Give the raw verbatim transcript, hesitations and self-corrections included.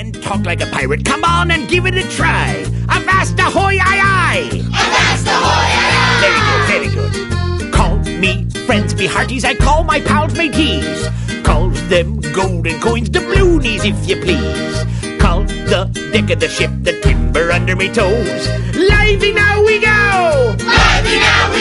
and talk like a pirate. Come on and give it a try. Avast ahoy, aye, aye. Avast ahoy, aye, aye. Very good, very good. Call me friends, me hearties. I call my pals, mateys. Call them golden coins, doubloonies, if you please. Call the deck of the ship, the timber under me toes. Lively now we go! Lively now we